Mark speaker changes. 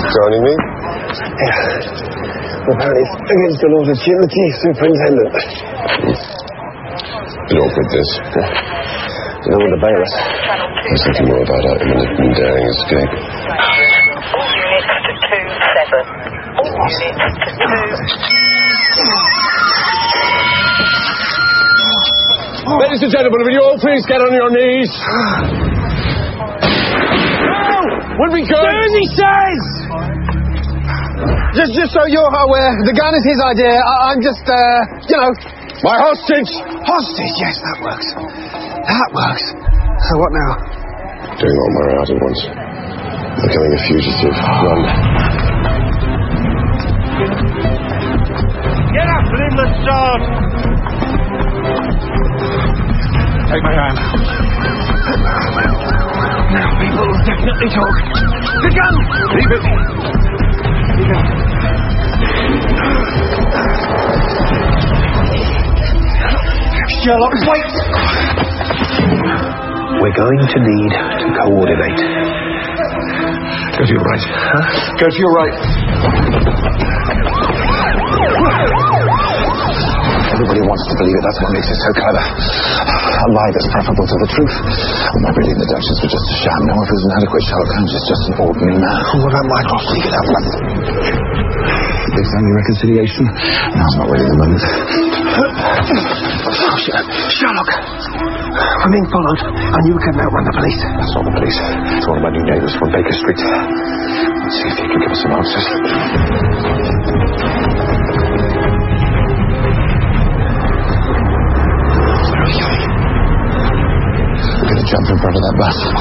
Speaker 1: Joining me? Yeah. Apparently it's against the laws of the chief superintendent.
Speaker 2: Bit awkward, this.
Speaker 1: You don't want to bail us.
Speaker 2: There's something more about our imminent and daring escape.
Speaker 3: All units to 2-7. All units to 2...
Speaker 4: Ladies and gentlemen, will you all please get on your knees? Would be good.
Speaker 5: Do as he says! Just so you're aware, the gun is his idea. I'm just,
Speaker 4: My hostage!
Speaker 5: Hostage, yes, that works. That works. So what now?
Speaker 2: Doing all my out at once. Becoming a fugitive. Run.
Speaker 4: Get up and in the start!
Speaker 5: Take my hand. Now people will definitely talk. The gun! Leave it. Leave it. Sherlock, wait!
Speaker 1: We're going to need to coordinate.
Speaker 5: Go to your right. Huh? Go to your right.
Speaker 1: Everybody wants to believe it. That's what makes it so clever. A lie that's preferable to the truth. All my brilliant deductions were just a sham. No one feels inadequate. Sherlock Holmes is just an ordinary man. What about Mycroft? Leave it out. Big family reconciliation. Now's not really the moment. Sherlock! We're being followed. I knew we couldn't outrun the police. That's not the police. It's one of my new neighbours from Baker Street. Let's see if he can give us some answers. We're going to jump in front of that bus.